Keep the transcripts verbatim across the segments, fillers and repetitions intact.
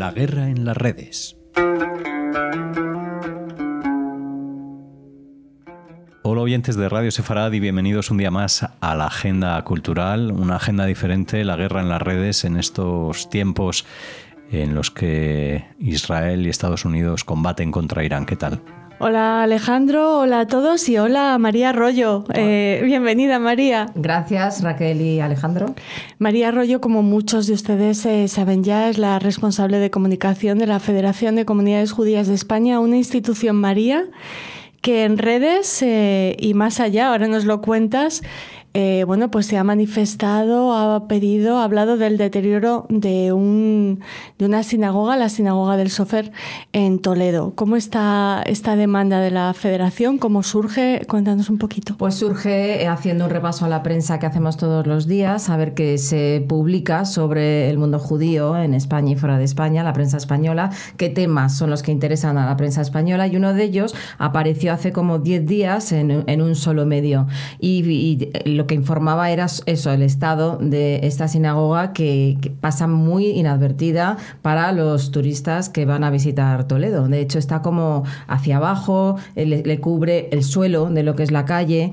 La guerra en las redes. Hola oyentes de Radio Sefarad y bienvenidos un día más a la agenda cultural, una agenda diferente, la guerra en las redes en estos tiempos en los que Israel y Estados Unidos combaten contra Irán. ¿Qué tal? Hola Alejandro, hola a todos y hola María Arroyo. Eh, bienvenida María. Gracias Raquel y Alejandro. María Arroyo, como muchos de ustedes eh, saben ya, es la responsable de comunicación de la Federación de Comunidades Judías de España, una institución María que en redes eh, y más allá, ahora nos lo cuentas, Eh, bueno, pues se ha manifestado, ha pedido, ha hablado del deterioro de, un, de una sinagoga, la sinagoga del Sofer en Toledo. ¿Cómo está esta demanda de la Federación? ¿Cómo surge? Cuéntanos un poquito. Pues surge haciendo un repaso a la prensa que hacemos todos los días, a ver qué se publica sobre el mundo judío en España y fuera de España, la prensa española, qué temas son los que interesan a la prensa española, y uno de ellos apareció hace como diez días en, en un solo medio. Y, y lo que informaba era eso, el estado de esta sinagoga que, que pasa muy inadvertida para los turistas que van a visitar Toledo. De hecho, está como hacia abajo, le, le cubre el suelo de lo que es la calle,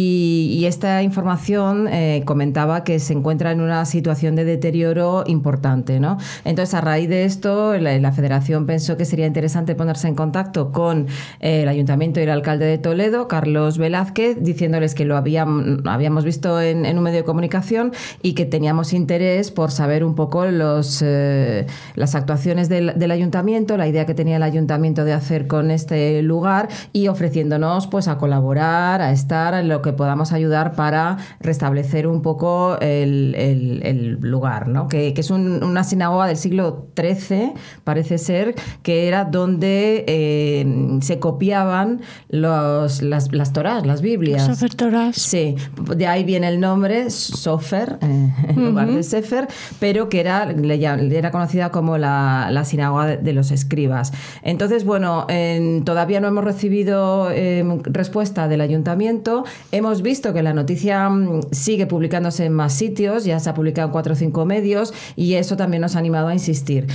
y, y esta información eh, comentaba que se encuentra en una situación de deterioro importante, ¿no? Entonces, a raíz de esto, la, la Federación pensó que sería interesante ponerse en contacto con eh, el Ayuntamiento y el alcalde de Toledo, Carlos Velázquez, diciéndoles que lo habíamos, habíamos visto en, en un medio de comunicación y que teníamos interés por saber un poco los, eh, las actuaciones del, del ayuntamiento, la idea que tenía el ayuntamiento de hacer con este lugar, y ofreciéndonos pues a colaborar, a estar en lo que podamos ayudar para restablecer un poco el, el, el lugar, ¿no? Que, que es un, una sinagoga del siglo trece, parece ser, que era donde eh, se copiaban los, las, las Torás, las Biblias. Sofer Torás. Sí, de ahí viene el nombre Sofer, eh, en uh-huh. lugar de Sefer, pero que era, le, era conocida como la, la sinagoga de, de los escribas. Entonces, bueno, eh, todavía no hemos recibido eh, respuesta del ayuntamiento. Hemos visto que la noticia sigue publicándose en más sitios, ya se ha publicado en cuatro o cinco medios, y eso también nos ha animado a insistir.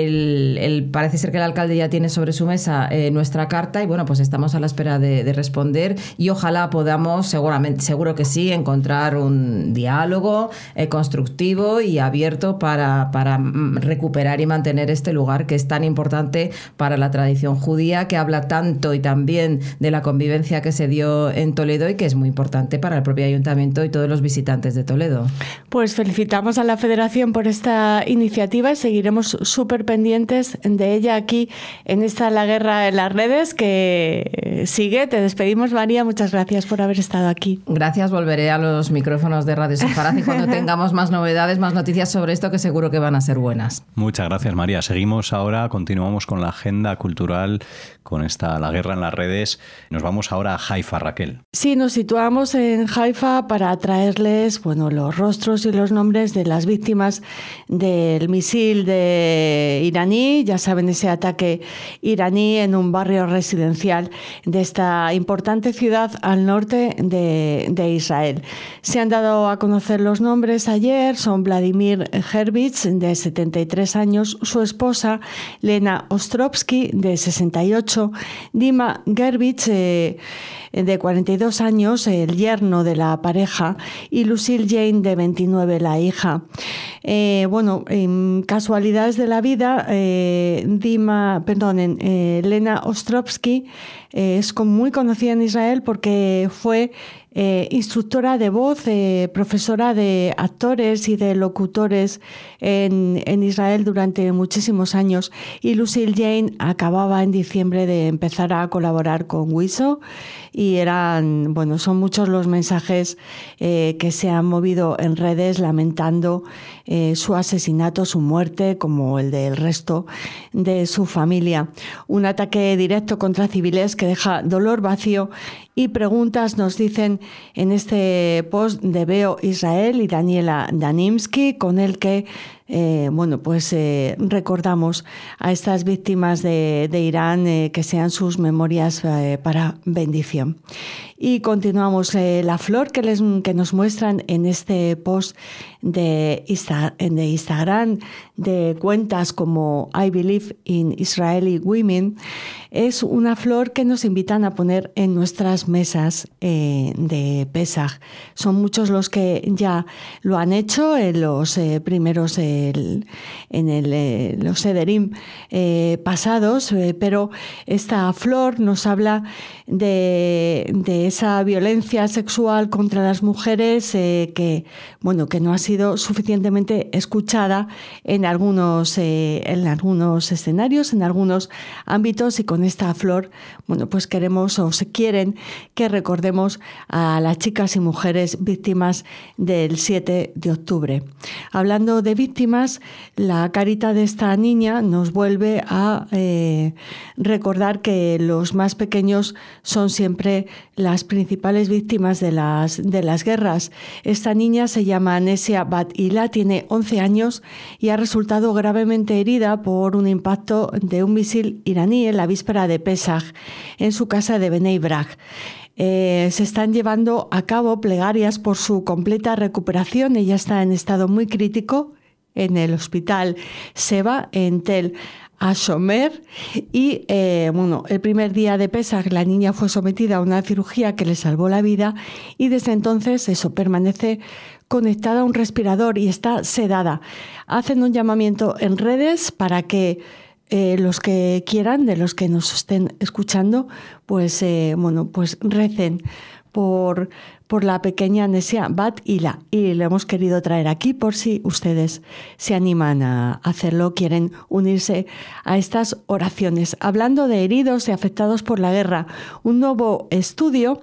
El, el, parece ser que el alcalde ya tiene sobre su mesa eh, nuestra carta, y bueno, pues estamos a la espera de, de responder, y ojalá podamos, seguramente, seguro que sí, encontrar un diálogo eh, constructivo y abierto para, para recuperar y mantener este lugar que es tan importante para la tradición judía, que habla tanto y también de la convivencia que se dio en Toledo y que es muy importante para el propio ayuntamiento y todos los visitantes de Toledo. Pues felicitamos a la Federación por esta iniciativa y seguiremos súper pendientes de ella aquí en esta La Guerra en las Redes, que sigue. Te despedimos, María. Muchas gracias por haber estado aquí. Gracias. Volveré a los micrófonos de Radio Sefarad y cuando tengamos más novedades, más noticias sobre esto, que seguro que van a ser buenas. Muchas gracias, María. Seguimos ahora, continuamos con la agenda cultural, con esta La Guerra en las Redes. Nos vamos ahora a Haifa, Raquel. Sí, nos situamos en Haifa para traerles, bueno, los rostros y los nombres de las víctimas del misil de iraní. Ya saben, ese ataque iraní en un barrio residencial de esta importante ciudad al norte de, de Israel. Se han dado a conocer los nombres ayer. Son Vladimir Herbich, de setenta y tres años, su esposa Lena Ostrovsky, de sesenta y ocho, Dima Gerbich, eh, de cuarenta y dos años, el yerno de la pareja, y Lucille Jane, de veintinueve, la hija. Eh, bueno, en casualidades de la vida, eh, Dima, perdonen, eh, Lena Ostrovsky eh, es muy conocida en Israel porque fue Eh, instructora de voz, eh, profesora de actores y de locutores en, en Israel durante muchísimos años, y Lucille Jane acababa en diciembre de empezar a colaborar con Wiso, y eran, bueno, son muchos los mensajes eh, que se han movido en redes lamentando eh, su asesinato, su muerte, como el del resto de su familia. Un ataque directo contra civiles que deja dolor, vacío y preguntas, nos dicen en este post de Veo Israel y Daniela Danimsky, con el que eh, bueno, pues eh, recordamos a estas víctimas de, de Irán, eh, que sean sus memorias eh, para bendición. Y continuamos. Eh, la flor que, les, que nos muestran en este post de, Insta, de Instagram de cuentas como I Believe in Israeli Women es una flor que nos invitan a poner en nuestras mesas eh, de Pesaj. Son muchos los que ya lo han hecho en los eh, primeros, eh, en el, eh, los Sederim eh, pasados, eh, pero esta flor nos habla de, de esa violencia sexual contra las mujeres eh, que, bueno, que no ha sido suficientemente escuchada en algunos, eh, en algunos escenarios, en algunos ámbitos, y con esta flor, bueno, pues queremos o se quieren que recordemos a las chicas y mujeres víctimas del siete de octubre. Hablando de víctimas, la carita de esta niña nos vuelve a eh, recordar que los más pequeños son siempre las principales víctimas de las, de las guerras. Esta niña se llama Nesia Bat Hila, tiene once años y ha resultado gravemente herida por un impacto de un misil iraní en la víspera de Pesaj en su casa de Bnei Brak. Eh, se están llevando a cabo plegarias por su completa recuperación. Ella está en estado muy crítico en el hospital Seba en Tel Ashomer y eh, bueno, el primer día de Pesaj la niña fue sometida a una cirugía que le salvó la vida y desde entonces eso permanece conectada a un respirador y está sedada. Hacen un llamamiento en redes para que eh, los que quieran, de los que nos estén escuchando, pues eh, bueno, pues recen por, por la pequeña Nesia Bat Hila, y lo hemos querido traer aquí por si ustedes se animan a hacerlo, quieren unirse a estas oraciones. Hablando de heridos y afectados por la guerra, un nuevo estudio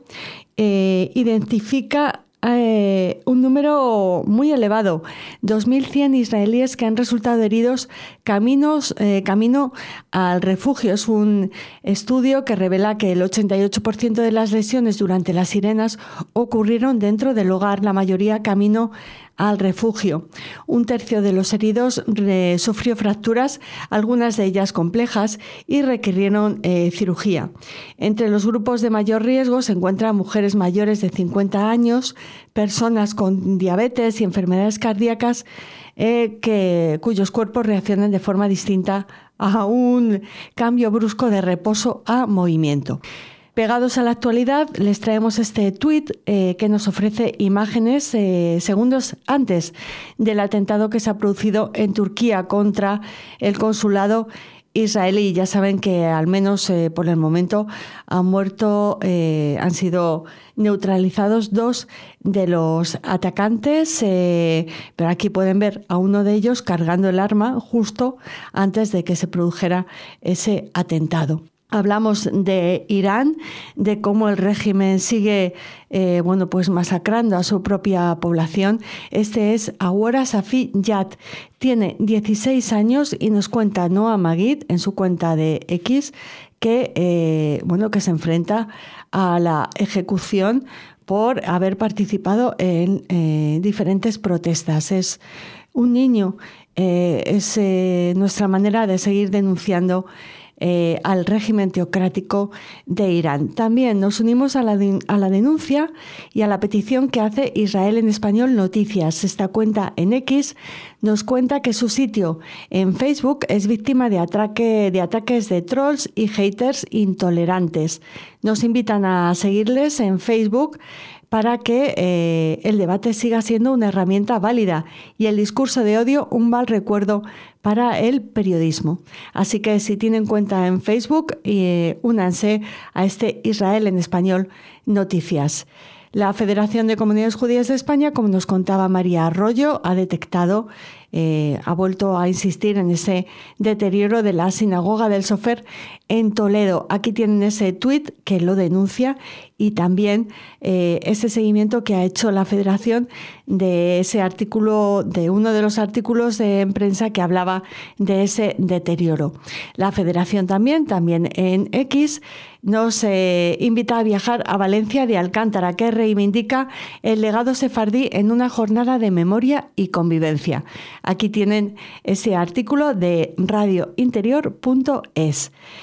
eh, identifica Eh, un número muy elevado, dos mil cien israelíes que han resultado heridos caminos, eh, camino al refugio. Es un estudio que revela que el ochenta y ocho por ciento de las lesiones durante las sirenas ocurrieron dentro del hogar, la mayoría camino al refugio. Un tercio de los heridos eh, sufrió fracturas, algunas de ellas complejas, y requirieron eh, cirugía. Entre los grupos de mayor riesgo se encuentran mujeres mayores de cincuenta años, personas con diabetes y enfermedades cardíacas eh, que, cuyos cuerpos reaccionan de forma distinta a un cambio brusco de reposo a movimiento. Pegados a la actualidad, les traemos este tuit eh, que nos ofrece imágenes eh, segundos antes del atentado que se ha producido en Turquía contra el consulado israelí. Ya saben que al menos eh, por el momento han muerto, eh, han sido neutralizados dos de los atacantes, eh, pero aquí pueden ver a uno de ellos cargando el arma justo antes de que se produjera ese atentado. Hablamos de Irán, de cómo el régimen sigue eh, bueno, pues masacrando a su propia población. Este es Awora Safi Yat. Tiene dieciséis años y nos cuenta Noah Magid en su cuenta de X que, eh, bueno, que se enfrenta a la ejecución por haber participado en eh, diferentes protestas. Es un niño, eh, es eh, nuestra manera de seguir denunciando Eh, al régimen teocrático de Irán. También nos unimos a la, de, a la denuncia y a la petición que hace Israel en Español Noticias. Esta cuenta en X nos cuenta que su sitio en Facebook es víctima de, atraque, de ataques de trolls y haters intolerantes. Nos invitan a seguirles en Facebook para que eh, el debate siga siendo una herramienta válida y el discurso de odio un mal recuerdo para el periodismo. Así que si tienen cuenta en Facebook, eh, únanse a este Israel en Español Noticias. La Federación de Comunidades Judías de España, como nos contaba María Arroyo, ha detectado, eh, ha vuelto a insistir en ese deterioro de la sinagoga del Sofer en Toledo. Aquí tienen ese tuit que lo denuncia y también eh, ese seguimiento que ha hecho la Federación de ese artículo, de uno de los artículos de en prensa que hablaba de ese deterioro. La Federación también, también en X, nos eh, invita a viajar a Valencia de Alcántara, que reivindica el legado sefardí en una jornada de memoria y convivencia. Aquí tienen ese artículo de radio interior punto es.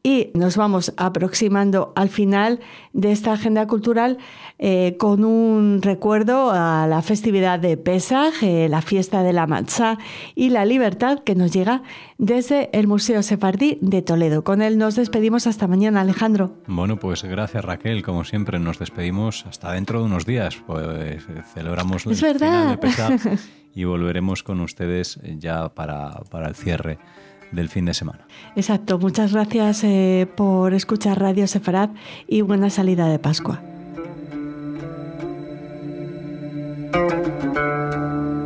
Y nos vamos aproximando al final de esta agenda cultural eh, con un recuerdo a la festividad de Pesaj, eh, la fiesta de la Matzá y la libertad, que nos llega desde el Museo Sefardí de Toledo. Con él nos despedimos hasta mañana, Alejandro. Bueno, pues gracias, Raquel. Como siempre, nos despedimos hasta dentro de unos días. Pues celebramos el es verdad. final de Pesaj y volveremos con ustedes ya para, para el cierre del fin de semana. Exacto. Muchas gracias eh, por escuchar Radio Sefarad y buena salida de Pascua.